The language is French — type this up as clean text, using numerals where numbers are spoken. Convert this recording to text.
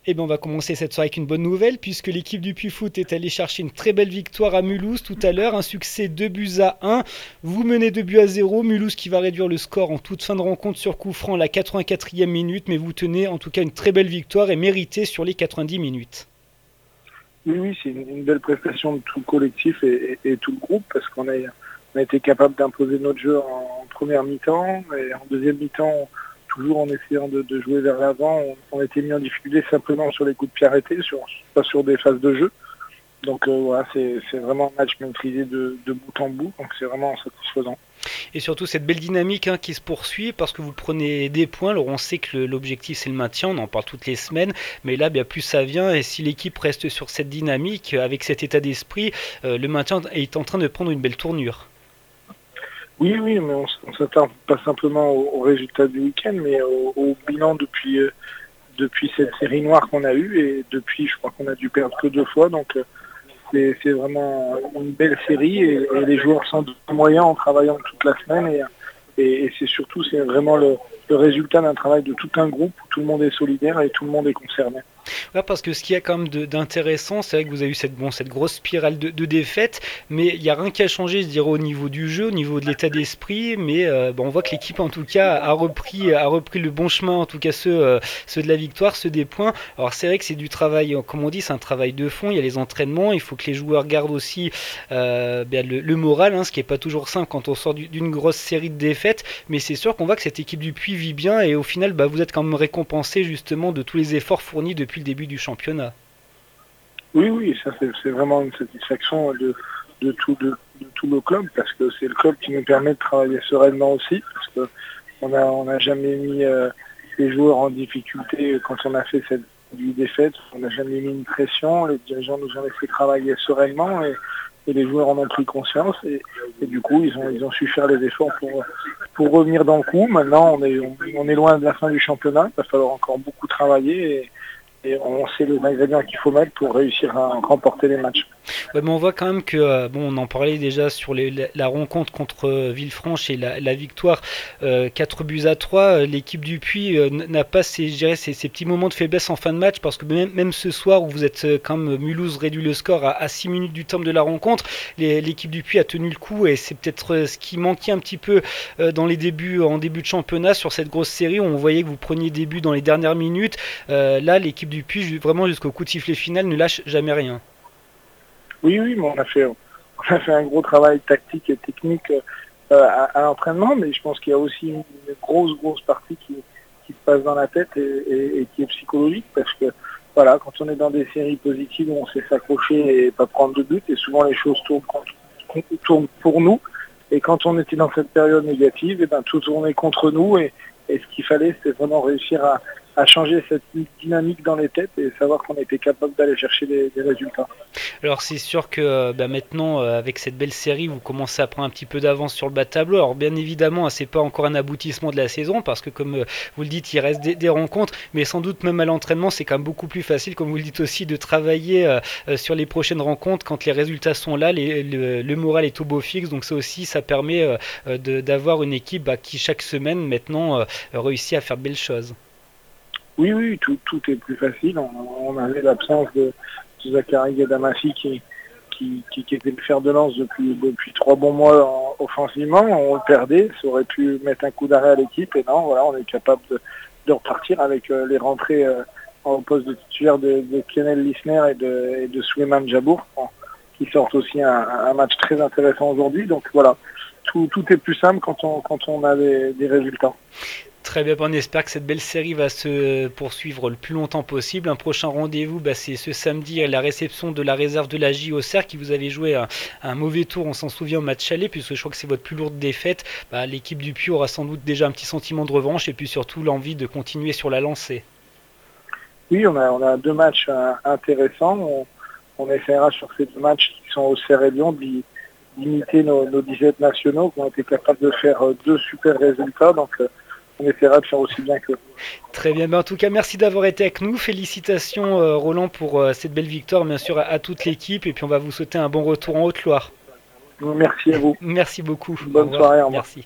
Eh bien, on va commencer cette soirée avec une bonne nouvelle, puisque l'équipe du Puy Foot est allée chercher une très belle victoire à Mulhouse tout à l'heure. Un succès 2 buts à 1. Vous menez 2 buts à 0. Mulhouse qui va réduire le score en toute fin de rencontre sur coup franc, la 84e minute. Mais vous tenez en tout cas une très belle victoire et méritée sur les 90 minutes. Oui, oui, c'est une belle prestation de tout le collectif et tout le groupe, parce on a été capable d'imposer notre jeu en première mi-temps, et en deuxième mi-temps, toujours en essayant de jouer vers l'avant, on a été mis en difficulté simplement sur les coups de pied arrêtés, pas sur des phases de jeu. Donc voilà, c'est vraiment un match maîtrisé de bout en bout, donc c'est vraiment satisfaisant. Et surtout cette belle dynamique qui se poursuit parce que vous prenez des points. Alors on sait que l'objectif c'est le maintien, on en parle toutes les semaines, mais là bien plus ça vient et si l'équipe reste sur cette dynamique, avec cet état d'esprit, le maintien est en train de prendre une belle tournure. Oui, oui, mais on s'attend pas simplement au résultat du week-end, mais au bilan depuis cette série noire qu'on a eue, et depuis je crois qu'on a dû perdre que 2 fois, donc c'est vraiment une belle série, et les joueurs sont moyens en travaillant toute la semaine, et c'est vraiment le résultat d'un travail de tout un groupe où tout le monde est solidaire et tout le monde est concerné. Ouais, parce que ce qu'il y a quand même d'intéressant, c'est vrai que vous avez eu cette grosse spirale de défaites, mais il n'y a rien qui a changé, je dirais, au niveau du jeu, au niveau de l'état d'esprit, mais on voit que l'équipe, en tout cas, a repris le bon chemin, en tout cas ceux de la victoire, ceux des points. Alors c'est vrai que c'est du travail, comme on dit, c'est un travail de fond, il y a les entraînements, il faut que les joueurs gardent aussi le moral, ce qui n'est pas toujours simple quand on sort d'une grosse série de défaites, mais c'est sûr qu'on voit que cette équipe du Puy vit bien, et au final, vous êtes quand même récompensé justement de tous les efforts fournis depuis le début du championnat. Oui, oui, ça c'est vraiment une satisfaction de tout le club, parce que c'est le club qui nous permet de travailler sereinement aussi, parce que on n'a jamais mis les joueurs en difficulté quand on a fait cette défaite, on n'a jamais mis une pression, les dirigeants nous ont laissé travailler sereinement, et les joueurs en ont pris conscience, et du coup ils ont su faire les efforts pour revenir dans le coup. Maintenant on est loin de la fin du championnat, il va falloir encore beaucoup travailler, et on sait les ingrédients qu'il faut mettre pour réussir à remporter les matchs. Ouais, mais on voit quand même que, on en parlait déjà sur la rencontre contre Villefranche et la victoire 4 buts à 3. L'équipe du Puy n'a pas je dirais, ces petits moments de faiblesse en fin de match, parce que même ce soir où vous êtes quand même, Mulhouse réduit le score à 6 minutes du terme de la rencontre, l'équipe du Puy a tenu le coup, et c'est peut-être ce qui manquait un petit peu en début de championnat sur cette grosse série où on voyait que vous preniez des buts dans les dernières minutes. Là, l'équipe du Puy, vraiment jusqu'au coup de sifflet final, ne lâche jamais rien. Oui, oui, mais on a fait un gros travail tactique et technique à l'entraînement, mais je pense qu'il y a aussi une grosse partie qui se passe dans la tête, et qui est psychologique, parce que voilà, quand on est dans des séries positives où on sait s'accrocher et pas prendre de but, et souvent les choses tournent pour nous, et quand on était dans cette période négative, et tout tournait contre nous, et ce qu'il fallait, c'était vraiment réussir à changer cette dynamique dans les têtes et savoir qu'on était capable d'aller chercher des résultats. Alors c'est sûr que maintenant, avec cette belle série, vous commencez à prendre un petit peu d'avance sur le bas de tableau. Alors bien évidemment, c'est pas encore un aboutissement de la saison, parce que comme vous le dites, il reste des rencontres, mais sans doute même à l'entraînement, c'est quand même beaucoup plus facile, comme vous le dites aussi, de travailler sur les prochaines rencontres quand les résultats sont là, le moral est au beau fixe. Donc ça permet d'avoir une équipe qui chaque semaine maintenant réussit à faire de belles choses. Oui, oui, tout est plus facile. On avait l'absence de Zachary Gadamafi qui était le fer de lance depuis 3 bons mois offensivement. On le perdait, ça aurait pu mettre un coup d'arrêt à l'équipe, et non, voilà, on est capable de repartir avec les rentrées au poste de titulaire de Kenel Lisner et de Souleymane Jabour, qui sortent aussi un match très intéressant aujourd'hui. Donc voilà, tout est plus simple quand on a des résultats. Très bien, on espère que cette belle série va se poursuivre le plus longtemps possible. Un prochain rendez-vous, c'est ce samedi à la réception de la réserve de la J au Cercle, qui vous avez joué un mauvais tour, on s'en souvient, au match aller, puisque je crois que c'est votre plus lourde défaite. L'équipe du Puy aura sans doute déjà un petit sentiment de revanche, et puis surtout l'envie de continuer sur la lancée. Oui, on a 2 matchs intéressants. On essaiera sur ces 2 matchs qui sont au Cercle et Lyon d'imiter nos 17 nationaux qui ont été capables de faire 2 super résultats. Donc on essaiera de faire aussi bien qu'eux. Très bien, en tout cas merci d'avoir été avec nous. Félicitations Roland pour cette belle victoire, bien sûr à toute l'équipe, et puis on va vous souhaiter un bon retour en Haute-Loire. Merci à vous. Merci beaucoup. Au Bonne revoir. soirée, au revoir. Merci.